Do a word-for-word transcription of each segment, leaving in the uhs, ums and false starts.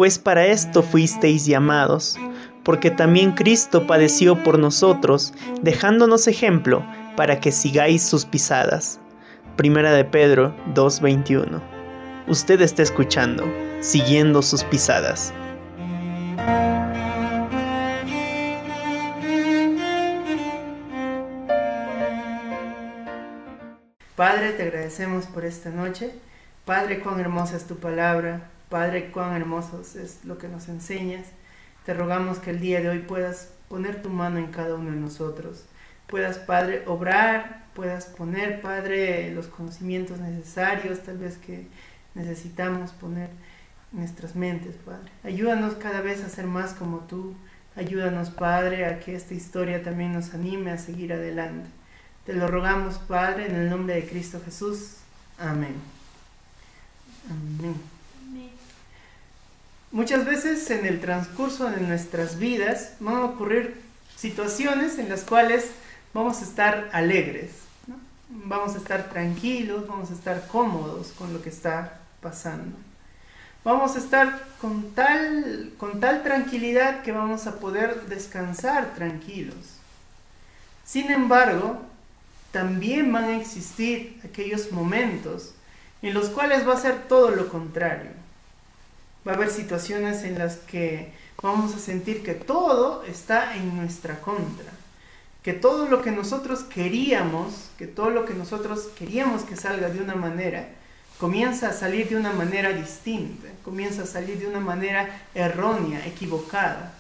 pues para esto fuisteis llamados, porque también Cristo padeció por nosotros, dejándonos ejemplo para que sigáis sus pisadas. Primera de Pedro dos veintiuno. Usted está escuchando, siguiendo sus pisadas. Padre, te agradecemos por esta noche. Padre, cuán hermosa es tu palabra. Padre, cuán hermoso es lo que nos enseñas. Te rogamos que el día de hoy puedas poner tu mano en cada uno de nosotros. Puedas, Padre, obrar, puedas poner, Padre, los conocimientos necesarios, tal vez que necesitamos poner en nuestras mentes, Padre. Ayúdanos cada vez a ser más como tú. Ayúdanos, Padre, a que esta historia también nos anime a seguir adelante. Te lo rogamos, Padre, en el nombre de Cristo Jesús. Amén. Amén. Amén. Muchas veces en el transcurso de nuestras vidas van a ocurrir situaciones en las cuales vamos a estar alegres, ¿no? Vamos a estar tranquilos, vamos a estar cómodos con lo que está pasando. Vamos a estar con tal, con tal tranquilidad que vamos a poder descansar tranquilos. Sin embargo, también van a existir aquellos momentos en los cuales va a ser todo lo contrario. Va a haber situaciones en las que vamos a sentir que todo está en nuestra contra, que todo lo que nosotros queríamos, que todo lo que nosotros queríamos que salga de una manera, comienza a salir de una manera distinta, comienza a salir de una manera errónea, equivocada.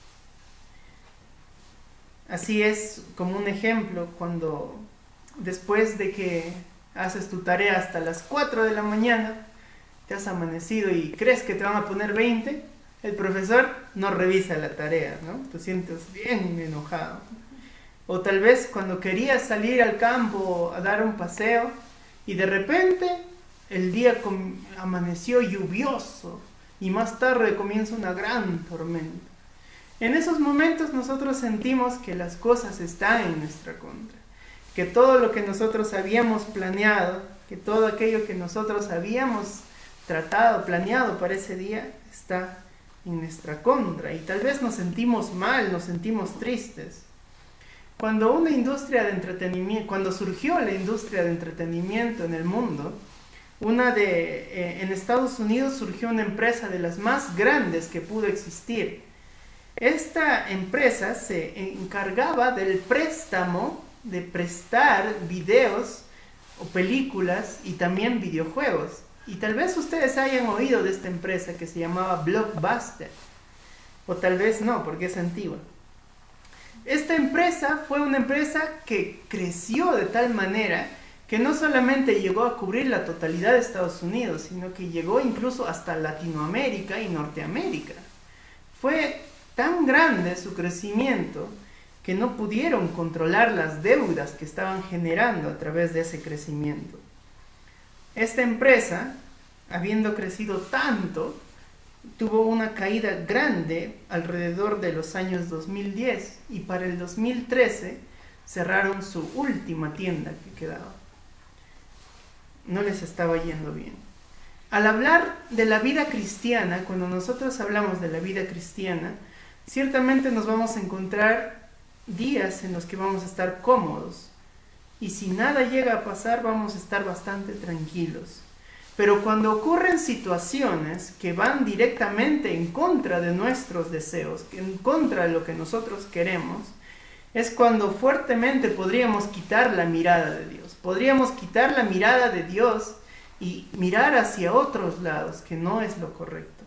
Así es, como un ejemplo, cuando después de que haces tu tarea hasta las cuatro de la mañana, te has amanecido y crees que te van a poner veinte, el profesor no revisa la tarea, ¿no? Te sientes bien enojado. O tal vez cuando querías salir al campo a dar un paseo y de repente el día amaneció lluvioso y más tarde comienza una gran tormenta. En esos momentos nosotros sentimos que las cosas están en nuestra contra, que todo lo que nosotros habíamos planeado, que todo aquello que nosotros habíamos tratado, planeado para ese día, está en nuestra contra. Y tal vez nos sentimos mal, nos sentimos tristes. Cuando una industria de entretenimiento, cuando surgió la industria de entretenimiento en el mundo, una de, eh, en Estados Unidos surgió una empresa de las más grandes que pudo existir. Esta empresa se encargaba del préstamo, de prestar videos o películas y también videojuegos. Y tal vez ustedes hayan oído de esta empresa que se llamaba Blockbuster, o tal vez no, porque es antigua. Esta empresa fue una empresa que creció de tal manera que no solamente llegó a cubrir la totalidad de Estados Unidos, sino que llegó incluso hasta Latinoamérica y Norteamérica. Fue tan grande su crecimiento que no pudieron controlar las deudas que estaban generando a través de ese crecimiento. Esta empresa, habiendo crecido tanto, tuvo una caída grande alrededor de los años dos mil diez y para el dos mil trece cerraron su última tienda que quedaba. No les estaba yendo bien. Al hablar de la vida cristiana, cuando nosotros hablamos de la vida cristiana, ciertamente nos vamos a encontrar días en los que vamos a estar cómodos y si nada llega a pasar vamos a estar bastante tranquilos. Pero cuando ocurren situaciones que van directamente en contra de nuestros deseos, en contra de lo que nosotros queremos, es cuando fuertemente podríamos quitar la mirada de Dios. Podríamos quitar la mirada de Dios y mirar hacia otros lados, que no es lo correcto.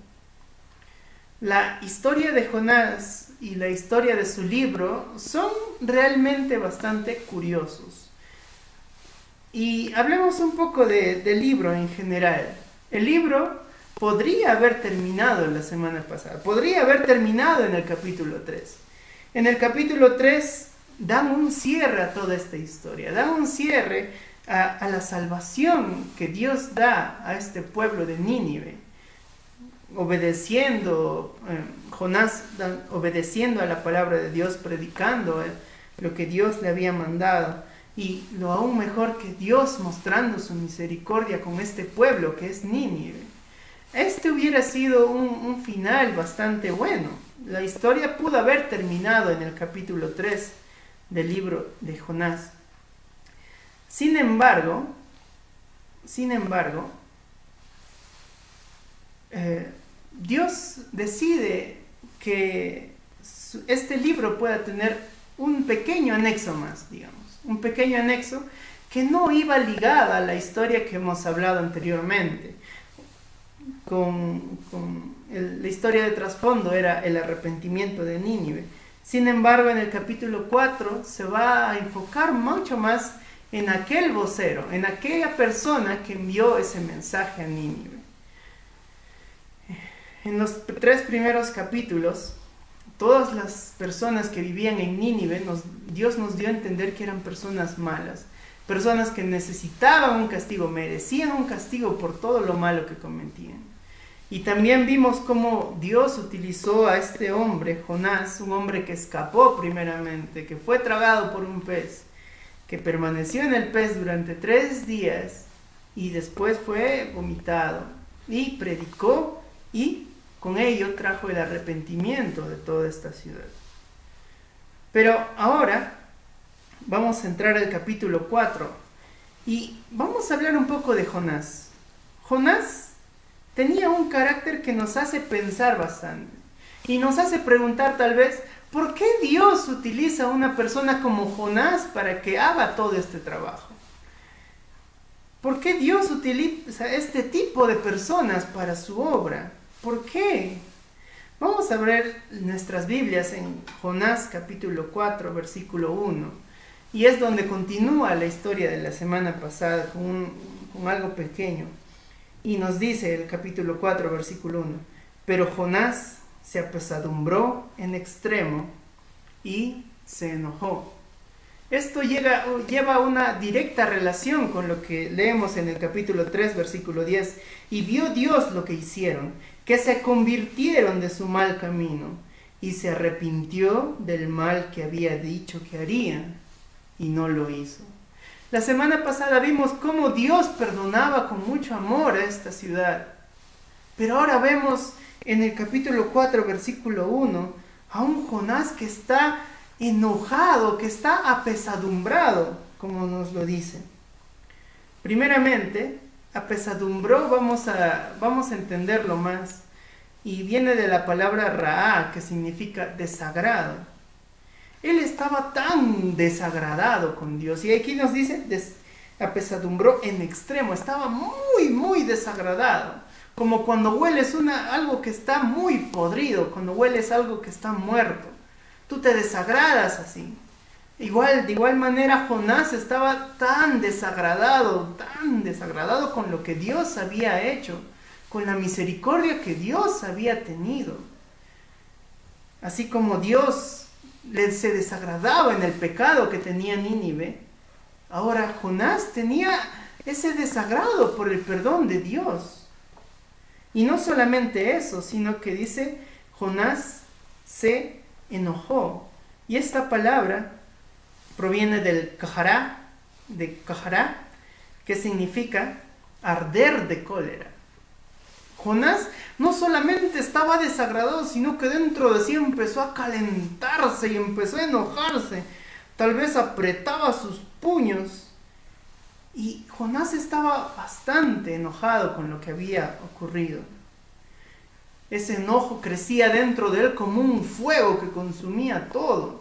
La historia de Jonás y la historia de su libro son realmente bastante curiosos. Y hablemos un poco de, del libro en general. El libro podría haber terminado la semana pasada, podría haber terminado en el capítulo tres. En el capítulo tres dan un cierre a toda esta historia, dan un cierre a, a la salvación que Dios da a este pueblo de Nínive, obedeciendo, eh, Jonás dan, obedeciendo a la palabra de Dios, predicando eh, lo que Dios le había mandado. Y lo aún mejor, que Dios mostrando su misericordia con este pueblo que es Nínive. este hubiera sido un, un final bastante bueno. La historia pudo haber terminado en el capítulo tres del libro de Jonás. Sin embargo, sin embargo, eh, Dios decide que este libro pueda tener un pequeño anexo más, digamos, un pequeño anexo que no iba ligada a la historia que hemos hablado anteriormente. Con, con el, la historia de trasfondo era el arrepentimiento de Nínive. Sin embargo, en el capítulo cuatro se va a enfocar mucho más en aquel vocero, en aquella persona que envió ese mensaje a Nínive. En los tres primeros capítulos, todas las personas que vivían en Nínive, nos, Dios nos dio a entender que eran personas malas, personas que necesitaban un castigo, merecían un castigo por todo lo malo que cometían. Y también vimos cómo Dios utilizó a este hombre, Jonás, un hombre que escapó primeramente, que fue tragado por un pez, que permaneció en el pez durante tres días y después fue vomitado y predicó y con ello trajo el arrepentimiento de toda esta ciudad. Pero ahora vamos a entrar al capítulo cuatro y vamos a hablar un poco de Jonás. Jonás tenía un carácter que nos hace pensar bastante y nos hace preguntar tal vez, ¿por qué Dios utiliza a una persona como Jonás para que haga todo este trabajo? ¿Por qué Dios utiliza este tipo de personas para su obra? ¿Por qué? Vamos a ver nuestras Biblias en Jonás capítulo cuatro, versículo uno. Y es donde continúa la historia de la semana pasada con, un, con algo pequeño. Y nos dice el capítulo cuatro, versículo uno. Pero Jonás se apesadumbró en extremo y se enojó. Esto llega, lleva una directa relación con lo que leemos en el capítulo tres, versículo diez. Y vio Dios lo que hicieron, que se convirtieron de su mal camino, y se arrepintió del mal que había dicho que haría, y no lo hizo. La semana pasada vimos cómo Dios perdonaba con mucho amor a esta ciudad. Pero ahora vemos en el capítulo cuatro, versículo uno, a un Jonás que está enojado, que está apesadumbrado, como nos lo dice. Primeramente, apesadumbró, vamos a, vamos a entenderlo más, y viene de la palabra raá, que significa desagrado. Él estaba tan desagradado con Dios, y aquí nos dice, des, apesadumbró en extremo, estaba muy, muy desagradado, como cuando hueles una, algo que está muy podrido, cuando hueles algo que está muerto, tú te desagradas así. Igual, de igual manera, Jonás estaba tan desagradado, tan desagradado con lo que Dios había hecho, con la misericordia que Dios había tenido. Así como Dios le, se desagradaba en el pecado que tenía Nínive, ahora Jonás tenía ese desagrado por el perdón de Dios. Y no solamente eso, sino que dice, Jonás se enojó. Y esta palabra proviene del cajará, de cajará, que significa arder de cólera. Jonás no solamente estaba desagradado, sino que dentro de sí empezó a calentarse y empezó a enojarse. Tal vez apretaba sus puños. Y Jonás estaba bastante enojado con lo que había ocurrido. Ese enojo crecía dentro de él como un fuego que consumía todo.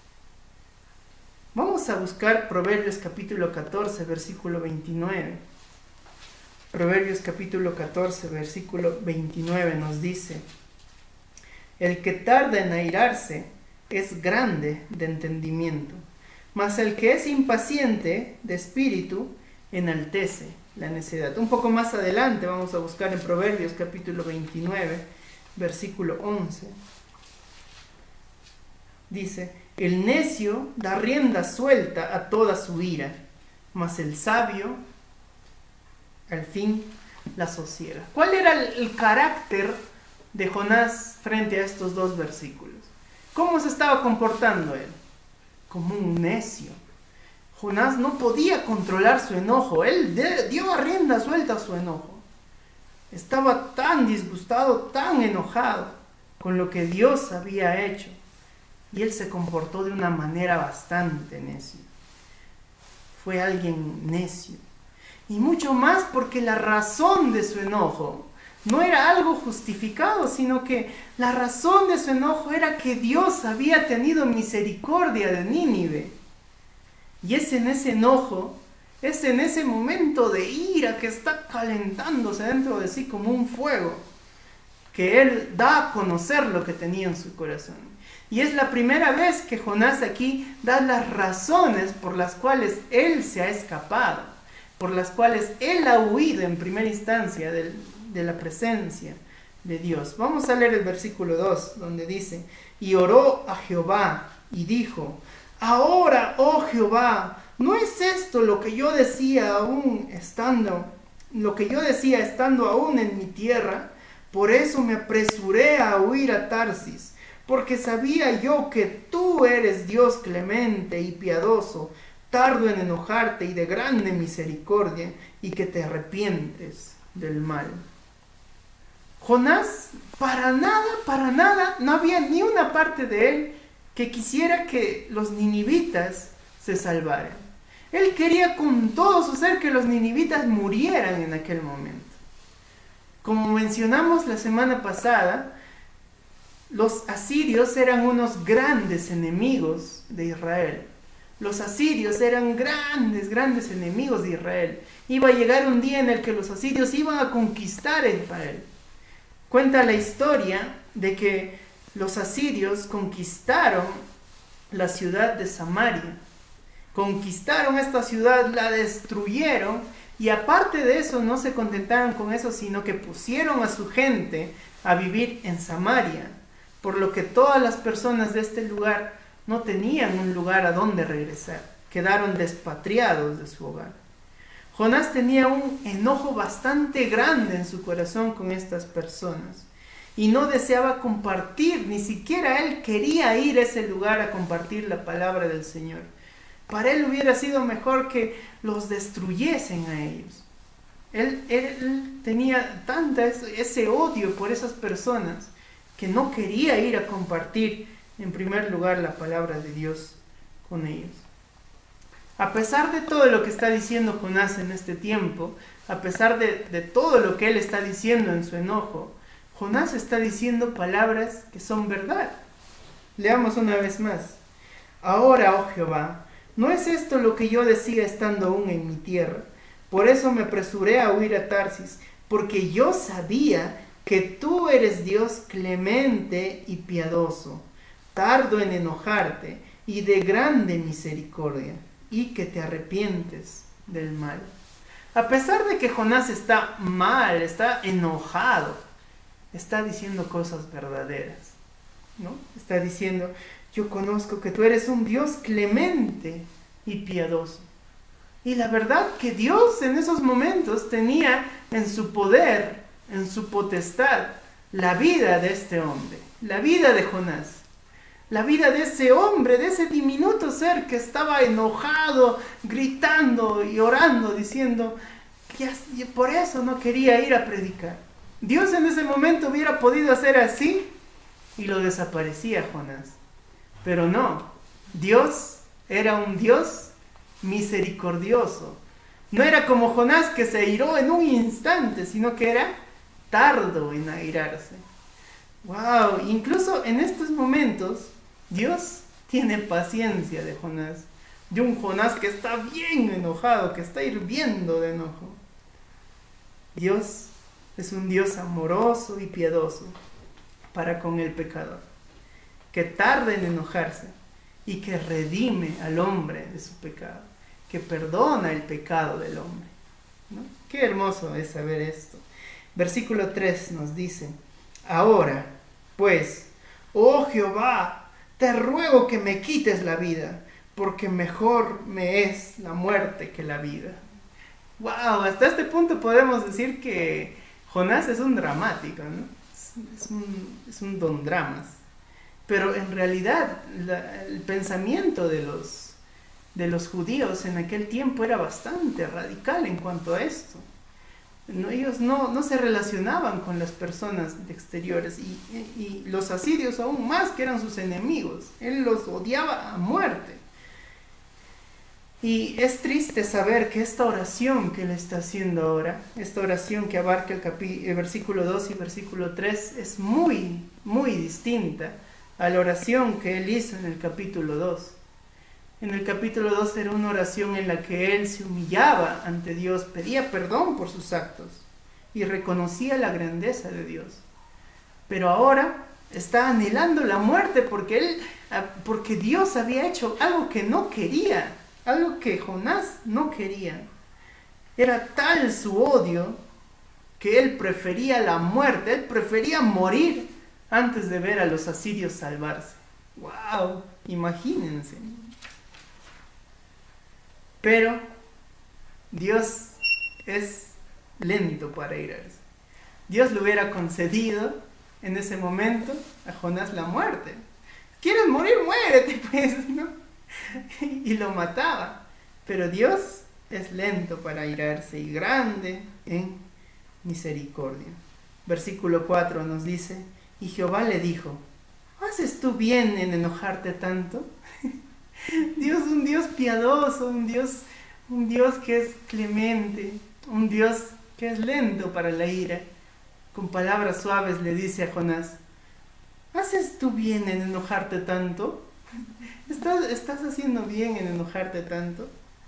Vamos a buscar Proverbios capítulo catorce, versículo veintinueve. Proverbios capítulo catorce, versículo veintinueve nos dice: el que tarda en airarse es grande de entendimiento, mas el que es impaciente de espíritu enaltece la necedad. Un poco más adelante vamos a buscar en Proverbios capítulo veintinueve, versículo once. Dice: el necio da rienda suelta a toda su ira, mas el sabio al fin la sosiega. ¿Cuál era el, el carácter de Jonás frente a estos dos versículos? ¿Cómo se estaba comportando él? Como un necio. Jonás no podía controlar su enojo. Él de, dio a rienda suelta a su enojo. Estaba tan disgustado, tan enojado con lo que Dios había hecho. Y él se comportó de una manera bastante necia. Fue alguien necio. Y mucho más porque la razón de su enojo no era algo justificado, sino que la razón de su enojo era que Dios había tenido misericordia de Nínive. Y es en ese enojo, es en ese momento de ira que está calentándose dentro de sí como un fuego, que él da a conocer lo que tenía en su corazón. Y es la primera vez que Jonás aquí da las razones por las cuales él se ha escapado, por las cuales él ha huido en primera instancia del, de la presencia de Dios. Vamos a leer el versículo dos, donde dice: y oró a Jehová y dijo: ahora, oh Jehová, ¿no es esto lo que yo decía aún estando, lo que yo decía estando aún en mi tierra? Por eso me apresuré a huir a Tarsis, porque sabía yo que tú eres Dios clemente y piadoso, tardo en enojarte y de grande misericordia, y que te arrepientes del mal. Jonás, para nada, para nada, no había ni una parte de él que quisiera que los ninivitas se salvaran. Él quería con todo su ser que los ninivitas murieran en aquel momento. Como mencionamos la semana pasada, los asirios eran unos grandes enemigos de Israel. Los asirios eran grandes, grandes enemigos de Israel. Iba a llegar un día en el que los asirios iban a conquistar a Israel. Cuenta la historia de que los asirios conquistaron la ciudad de Samaria. Conquistaron esta ciudad, la destruyeron, y aparte de eso no se contentaron con eso, sino que pusieron a su gente a vivir en Samaria, por lo que todas las personas de este lugar no tenían un lugar a donde regresar, quedaron despatriados de su hogar. Jonás tenía un enojo bastante grande en su corazón con estas personas y no deseaba compartir, ni siquiera él quería ir a ese lugar a compartir la palabra del Señor. Para él hubiera sido mejor que los destruyesen a ellos. Él, él tenía tanta ese odio por esas personas que no quería ir a compartir en primer lugar la palabra de Dios con ellos. A pesar de todo lo que está diciendo Jonás en este tiempo, a pesar de, de todo lo que él está diciendo en su enojo, Jonás está diciendo palabras que son verdad. Leamos una vez más. Ahora, oh Jehová, ¿no es esto lo que yo decía estando aún en mi tierra? Por eso me apresuré a huir a Tarsis, porque yo sabía que tú eres Dios clemente y piadoso, tardo en enojarte y de grande misericordia, y que te arrepientes del mal. A pesar de que Jonás está mal, está enojado, está diciendo cosas verdaderas, ¿no? Está diciendo: yo conozco que tú eres un Dios clemente y piadoso. Y la verdad que Dios en esos momentos tenía en su poder, en su potestad, la vida de este hombre, la vida de Jonás. La vida de ese hombre, de ese diminuto ser que estaba enojado, gritando y orando, diciendo que por eso no quería ir a predicar. Dios en ese momento hubiera podido hacer así y lo desaparecía Jonás. Pero no, Dios era un Dios misericordioso. No era como Jonás que se airó en un instante, sino que era tardo en airarse. Wow, incluso en estos momentos Dios tiene paciencia de Jonás, de un Jonás que está bien enojado, que está hirviendo de enojo. Dios es un Dios amoroso y piadoso para con el pecador, que tarda en enojarse y que redime al hombre de su pecado, que perdona el pecado del hombre, ¿no? Qué hermoso es saber esto. Versículo tres nos dice: ahora, pues, oh Jehová, te ruego que me quites la vida, porque mejor me es la muerte que la vida. Wow, hasta este punto podemos decir que Jonás es un dramático, ¿no? Es, es, un, es un don dramas. Pero en realidad la, el pensamiento de los, de los judíos en aquel tiempo era bastante radical en cuanto a esto. No, ellos no, no se relacionaban con las personas exteriores y, y, y los asirios aún más, que eran sus enemigos. Él los odiaba a muerte. Y es triste saber que esta oración que él está haciendo ahora, esta oración que abarca el, capi, el versículo dos y versículo tres, es muy, muy distinta a la oración que él hizo en el capítulo dos. En el capítulo dos era una oración en la que él se humillaba ante Dios, pedía perdón por sus actos y reconocía la grandeza de Dios. Pero ahora está anhelando la muerte porque, él, porque Dios había hecho algo que no quería, algo que Jonás no quería. Era tal su odio que él prefería la muerte, él prefería morir antes de ver a los asirios salvarse. ¡Wow! Imagínense. Pero Dios es lento para irarse. Dios le hubiera concedido en ese momento a Jonás la muerte. ¿Quieres morir? Muérete, pues, ¿no? Y lo mataba. Pero Dios es lento para irarse y grande en misericordia. Versículo cuatro nos dice: y Jehová le dijo, ¿haces tú bien en enojarte tanto? Dios, un Dios piadoso, un Dios, un Dios que es clemente, un Dios que es lento para la ira, con palabras suaves le dice a Jonás: ¿haces tú bien en enojarte tanto? ¿Estás, estás haciendo bien en enojarte tanto?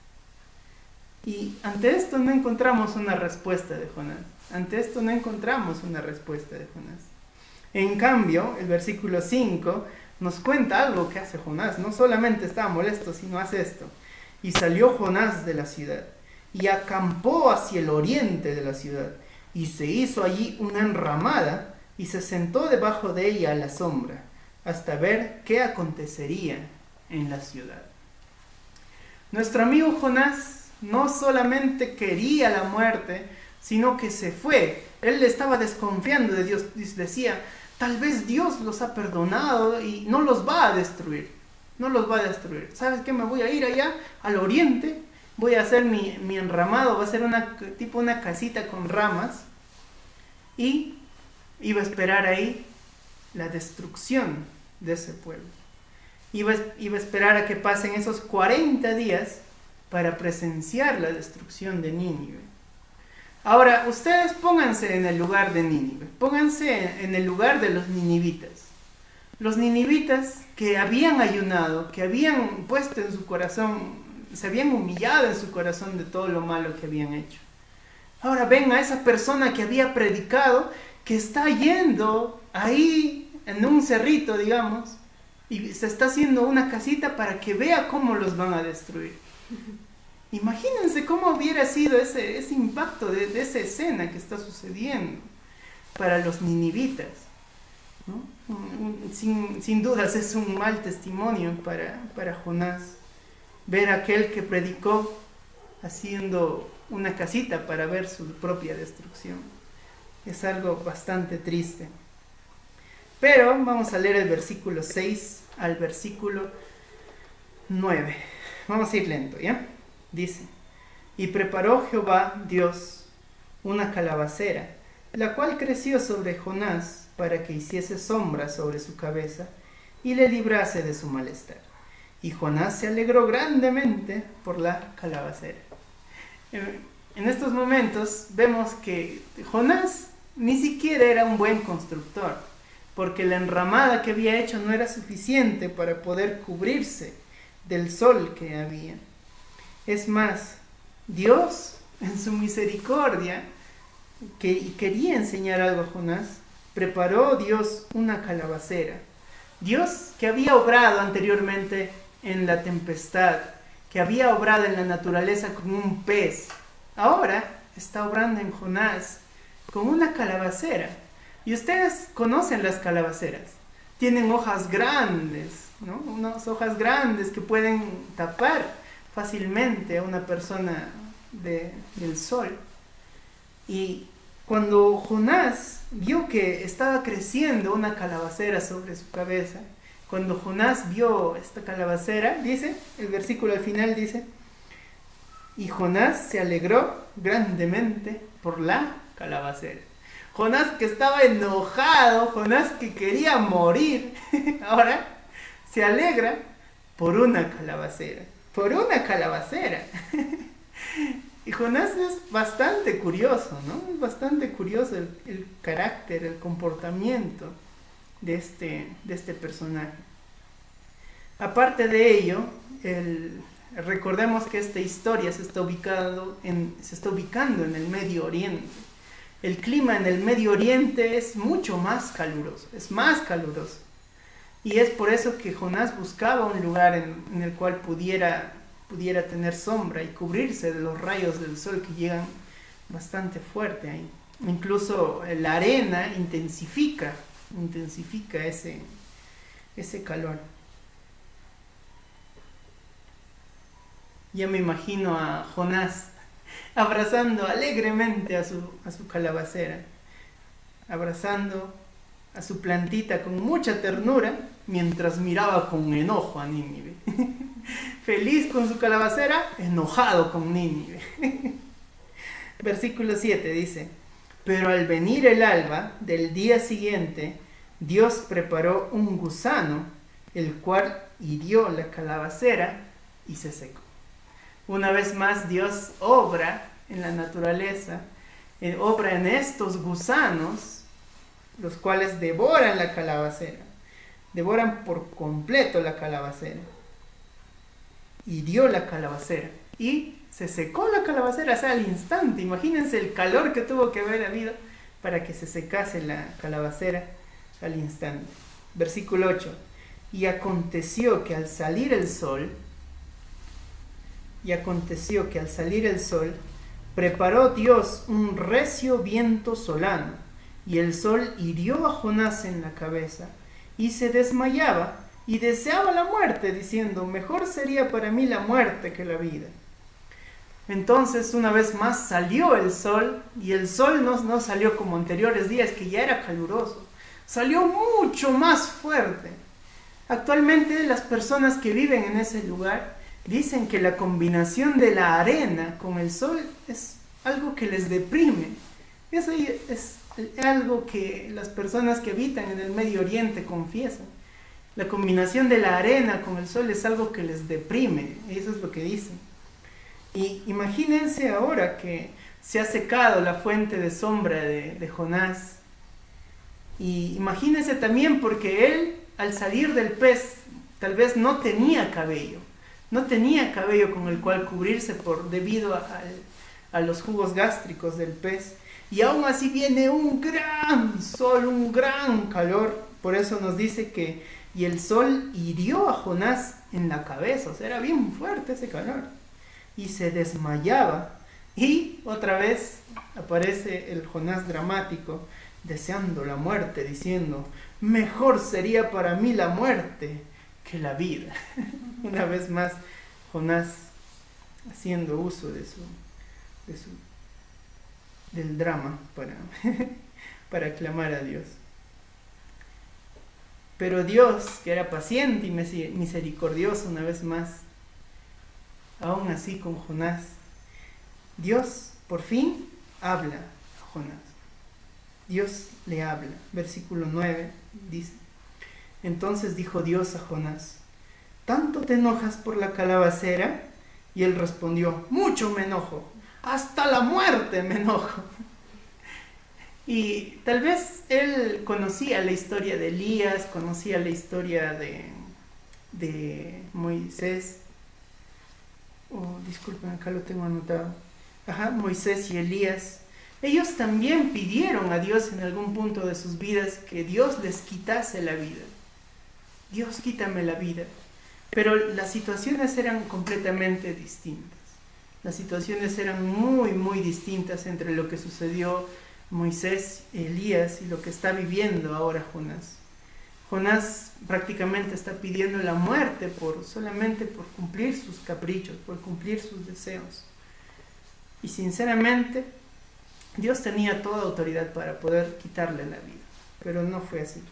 Y ante esto no encontramos una respuesta de Jonás. Ante esto no encontramos una respuesta de Jonás. En cambio, el versículo cinco nos cuenta algo que hace Jonás. No solamente estaba molesto, sino hace esto. Y salió Jonás de la ciudad, y acampó hacia el oriente de la ciudad, y se hizo allí una enramada, y se sentó debajo de ella a la sombra, hasta ver qué acontecería en la ciudad. Nuestro amigo Jonás no solamente quería la muerte, sino que se fue. Él estaba desconfiando de Dios. Decía: tal vez Dios los ha perdonado y no los va a destruir. No los va a destruir. ¿Sabes qué? Me voy a ir allá al oriente. Voy a hacer mi, mi enramado. Va a ser una, tipo una casita con ramas. Y iba a esperar ahí la destrucción de ese pueblo. Iba, iba a esperar a que pasen esos cuarenta días para presenciar la destrucción de Nínive. Ahora, ustedes pónganse en el lugar de Nínive, pónganse en el lugar de los ninivitas. Los ninivitas que habían ayunado, que habían puesto en su corazón, se habían humillado en su corazón de todo lo malo que habían hecho. Ahora ven a esa persona que había predicado, que está yendo ahí en un cerrito, digamos, y se está haciendo una casita para que vea cómo los van a destruir. Imagínense cómo hubiera sido ese, ese impacto de, de esa escena que está sucediendo para los ninivitas, ¿no? Sin, sin dudas es un mal testimonio para, para Jonás ver a aquel que predicó haciendo una casita para ver su propia destrucción. Es algo bastante triste. Pero vamos a leer el versículo seis al versículo nueve. Vamos a ir lento, ¿ya? Dice: y preparó Jehová Dios una calabacera, la cual creció sobre Jonás para que hiciese sombra sobre su cabeza y le librase de su malestar. Y Jonás se alegró grandemente por la calabacera. En estos momentos vemos que Jonás ni siquiera era un buen constructor, porque la enramada que había hecho no era suficiente para poder cubrirse del sol que había. Es más, Dios, en su misericordia, que quería enseñar algo a Jonás, preparó Dios una calabacera. Dios, que había obrado anteriormente en la tempestad, que había obrado en la naturaleza con un pez, ahora está obrando en Jonás con una calabacera. Y ustedes conocen las calabaceras. Tienen hojas grandes, ¿no? Unas hojas grandes que pueden tapar fácilmente a una persona de, del sol. Y cuando Jonás vio que estaba creciendo una calabacera sobre su cabeza, cuando Jonás vio esta calabacera, dice, el versículo al final dice: Y Jonás se alegró grandemente por la calabacera. Jonás que estaba enojado, Jonás que quería morir, ahora se alegra por una calabacera, por una calabacera. Y Jonás es bastante curioso, ¿no? Es bastante curioso el, el carácter, el comportamiento de este, de este personaje. Aparte de ello, el, recordemos que esta historia se está, ubicado en, se está ubicando en el Medio Oriente. El clima en el Medio Oriente es mucho más caluroso, es más caluroso. Y es por eso que Jonás buscaba un lugar en, en el cual pudiera, pudiera tener sombra y cubrirse de los rayos del sol que llegan bastante fuerte ahí. Incluso la arena intensifica, intensifica ese, ese calor. Ya me imagino a Jonás abrazando alegremente a su, a su calabacera, abrazando a su plantita con mucha ternura, mientras miraba con enojo a Nínive. Feliz con su calabacera, enojado con Nínive. Versículo siete dice: pero al venir el alba del día siguiente, Dios preparó un gusano, el cual hirió la calabacera y se secó. Una vez más Dios obra en la naturaleza, eh, obra en estos gusanos, los cuales devoran la calabacera, devoran por completo la calabacera. Hirió la calabacera y se secó la calabacera, o sea, al instante. Imagínense el calor que tuvo que haber habido para que se secase la calabacera al instante. Versículo ocho. Y aconteció que al salir el sol, y aconteció que al salir el sol, preparó Dios un recio viento solano, y el sol hirió a Jonás en la cabeza, y se desmayaba, y deseaba la muerte, diciendo: mejor sería para mí la muerte que la vida. Entonces una vez más salió el sol, y el sol no, no salió como anteriores días, que ya era caluroso, salió mucho más fuerte. Actualmente las personas que viven en ese lugar dicen que la combinación de la arena con el sol es algo que les deprime. Eso es algo que las personas que habitan en el Medio Oriente confiesan. La combinación de la arena con el sol es algo que les deprime. Eso es lo que dicen. Y imagínense ahora que se ha secado la fuente de sombra de, de Jonás. Y imagínense también porque él, al salir del pez, tal vez no tenía cabello. No tenía cabello con el cual cubrirse por, debido a, a, a los jugos gástricos del pez. Y aún así viene un gran sol, un gran calor. Por eso nos dice que y el sol hirió a Jonás en la cabeza. O sea, era bien fuerte ese calor. Y se desmayaba. Y otra vez aparece el Jonás dramático, deseando la muerte, diciendo: mejor sería para mí la muerte que la vida. Una vez más Jonás haciendo uso de su, de su del drama para, para clamar a Dios. Pero Dios, que era paciente y misericordioso, una vez más, aún así con Jonás, Dios por fin habla a Jonás. Dios le habla. Versículo nueve dice: entonces dijo Dios a Jonás: ¿tanto te enojas por la calabacera? Y él respondió: mucho me enojo, hasta la muerte me enojo. Y tal vez él conocía la historia de Elías, conocía la historia de, de Moisés. Oh, disculpen, acá lo tengo anotado. Ajá, Moisés y Elías. Ellos también pidieron a Dios en algún punto de sus vidas que Dios les quitase la vida. Dios, quítame la vida. Pero las situaciones eran completamente distintas. Las situaciones eran muy, muy distintas entre lo que sucedió Moisés, Elías y lo que está viviendo ahora Jonás. Jonás prácticamente está pidiendo la muerte por, solamente por cumplir sus caprichos, por cumplir sus deseos. Y sinceramente, Dios tenía toda autoridad para poder quitarle la vida, pero no fue así.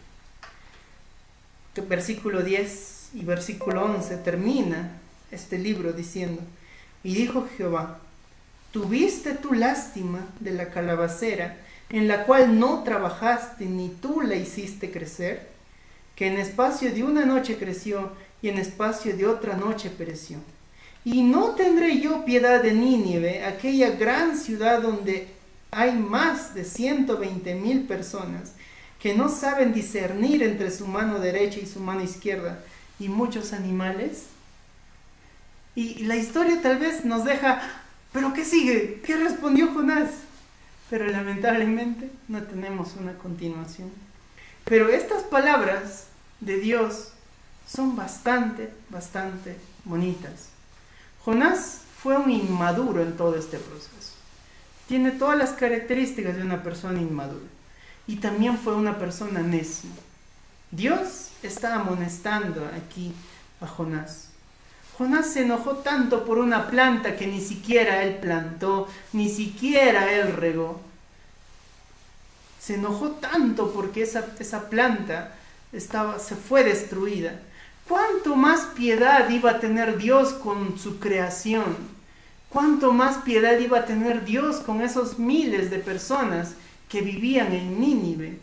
Versículo diez y versículo once termina este libro diciendo: Y dijo Jehová: ¿tuviste tú lástima de la calabacera, en la cual no trabajaste ni tú la hiciste crecer? Que en espacio de una noche creció, y en espacio de otra noche pereció. Y no tendré yo piedad de Nínive, aquella gran ciudad donde hay más de ciento veinte mil personas, que no saben discernir entre su mano derecha y su mano izquierda, y muchos animales. Y, y la historia tal vez nos deja, ¿pero qué sigue? ¿Qué respondió Jonás? Pero lamentablemente no tenemos una continuación. Pero estas palabras de Dios son bastante, bastante bonitas. Jonás fue un inmaduro en todo este proceso. Tiene todas las características de una persona inmadura. Y también fue una persona necia. Dios está amonestando aquí a Jonás. Jonás se enojó tanto por una planta que ni siquiera él plantó, ni siquiera él regó. Se enojó tanto porque esa, esa planta estaba, se fue destruida. ¿Cuánto más piedad iba a tener Dios con su creación? ¿Cuánto más piedad iba a tener Dios con esos miles de personas que vivían en Nínive?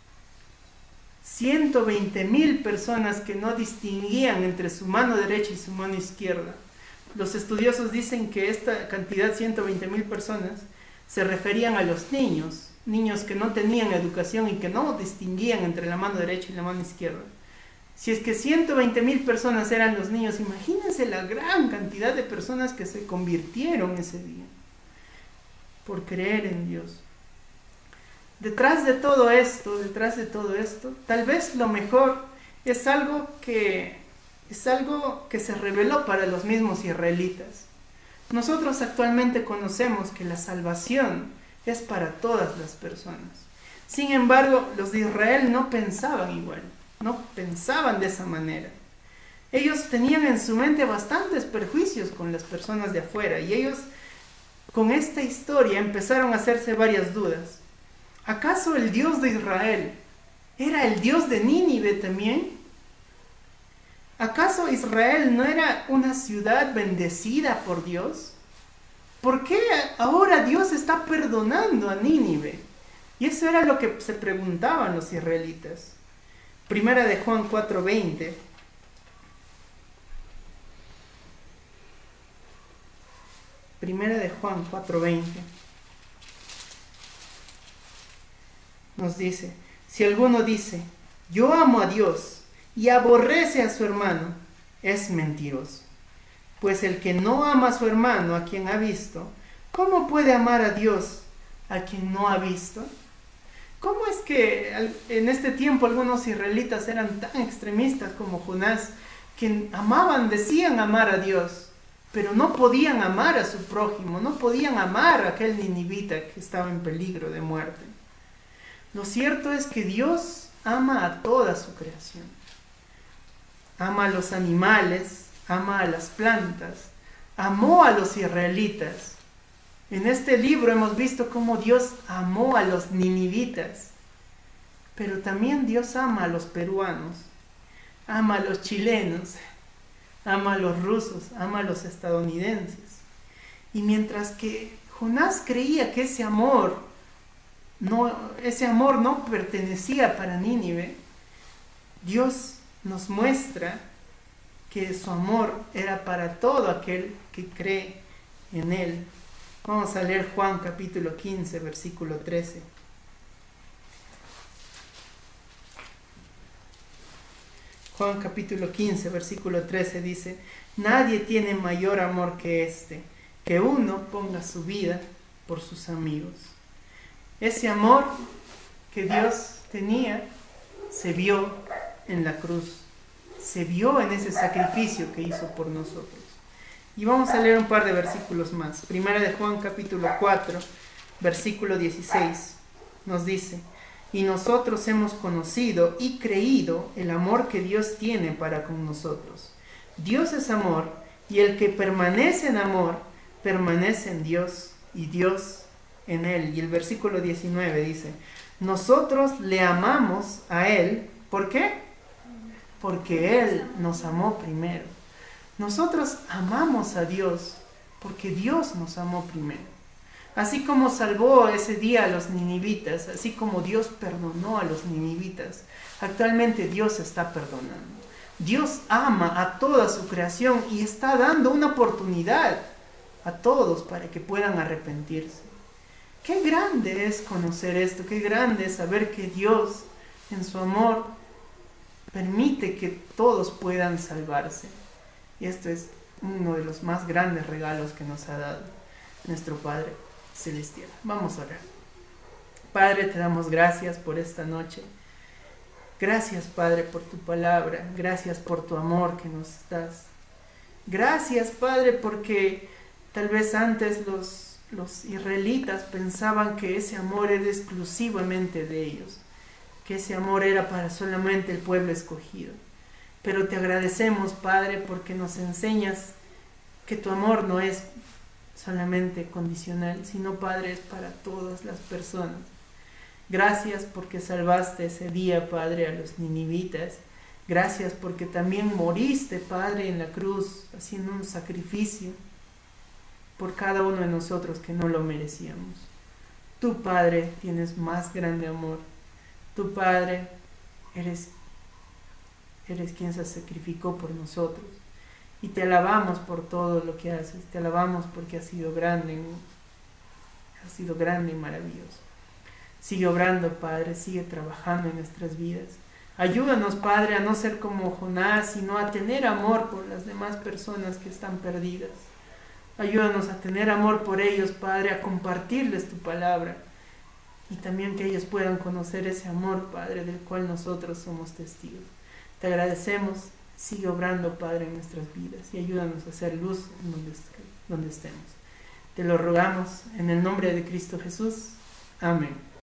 ciento veinte mil personas que no distinguían entre su mano derecha y su mano izquierda. Los estudiosos dicen que esta cantidad, ciento veinte mil personas, se referían a los niños, niños que no tenían educación y que no distinguían entre la mano derecha y la mano izquierda. Si es que ciento veinte mil personas eran los niños, imagínense la gran cantidad de personas que se convirtieron ese día por creer en Dios. Detrás de todo esto, detrás de todo esto, tal vez lo mejor es algo que, es algo que se reveló para los mismos israelitas. Nosotros actualmente conocemos que la salvación es para todas las personas. Sin embargo, los de Israel no pensaban igual, no pensaban de esa manera. Ellos tenían en su mente bastantes prejuicios con las personas de afuera, y ellos con esta historia empezaron a hacerse varias dudas. ¿Acaso el Dios de Israel era el Dios de Nínive también? ¿Acaso Israel no era una ciudad bendecida por Dios? ¿Por qué ahora Dios está perdonando a Nínive? Y eso era lo que se preguntaban los israelitas. Primera de Juan cuatro veinte. Primera de Juan cuatro veinte. Nos dice: si alguno dice, yo amo a Dios, y aborrece a su hermano, es mentiroso. Pues el que no ama a su hermano, a quien ha visto, ¿cómo puede amar a Dios, a quien no ha visto? ¿Cómo es que en este tiempo algunos israelitas eran tan extremistas como Jonás, que amaban, decían amar a Dios, pero no podían amar a su prójimo, no podían amar a aquel ninivita que estaba en peligro de muerte? Lo cierto es que Dios ama a toda su creación. Ama a los animales, ama a las plantas, amó a los israelitas. En este libro hemos visto cómo Dios amó a los ninivitas, pero también Dios ama a los peruanos, ama a los chilenos, ama a los rusos, ama a los estadounidenses. Y mientras que Jonás creía que ese amor No, ese amor no pertenecía para Nínive, Dios nos muestra que su amor era para todo aquel que cree en Él. Vamos a leer Juan capítulo quince, versículo trece. Juan capítulo quince, versículo trece dice: nadie tiene mayor amor que este, que uno ponga su vida por sus amigos. Ese amor que Dios tenía se vio en la cruz, se vio en ese sacrificio que hizo por nosotros. Y vamos a leer un par de versículos más. Primera de Juan capítulo cuatro, versículo dieciséis, nos dice: y nosotros hemos conocido y creído el amor que Dios tiene para con nosotros. Dios es amor, y el que permanece en amor, permanece en Dios, y Dios en él. Y el versículo diecinueve dice: nosotros le amamos a Él. ¿Por qué? Porque Él nos amó primero. Nosotros amamos a Dios porque Dios nos amó primero. Así como salvó ese día a los ninivitas, así como Dios perdonó a los ninivitas, actualmente Dios está perdonando. Dios ama a toda su creación y está dando una oportunidad a todos para que puedan arrepentirse. Qué grande es conocer esto, qué grande es saber que Dios, en su amor, permite que todos puedan salvarse. Y esto es uno de los más grandes regalos que nos ha dado nuestro Padre Celestial. Vamos a orar. Padre, te damos gracias por esta noche. Gracias, Padre, por tu palabra. Gracias por tu amor que nos das. Gracias, Padre, porque tal vez antes los, los israelitas pensaban que ese amor era exclusivamente de ellos, que ese amor era para solamente el pueblo escogido. Pero te agradecemos, Padre, porque nos enseñas que tu amor no es solamente condicional, sino, Padre, es para todas las personas. Gracias porque salvaste ese día, Padre, a los ninivitas. Gracias porque también moriste, Padre, en la cruz, haciendo un sacrificio por cada uno de nosotros que no lo merecíamos. Tú, Padre, tienes más grande amor. Tú, Padre, eres, eres quien se sacrificó por nosotros. Y te alabamos por todo lo que haces. Te alabamos porque has sido grande, has sido grande y maravilloso. Sigue obrando, Padre, sigue trabajando en nuestras vidas. Ayúdanos, Padre, a no ser como Jonás, sino a tener amor por las demás personas que están perdidas. Ayúdanos a tener amor por ellos, Padre, a compartirles tu palabra. Y también que ellos puedan conocer ese amor, Padre, del cual nosotros somos testigos. Te agradecemos. Sigue obrando, Padre, en nuestras vidas y ayúdanos a hacer luz en donde, donde estemos. Te lo rogamos en el nombre de Cristo Jesús. Amén.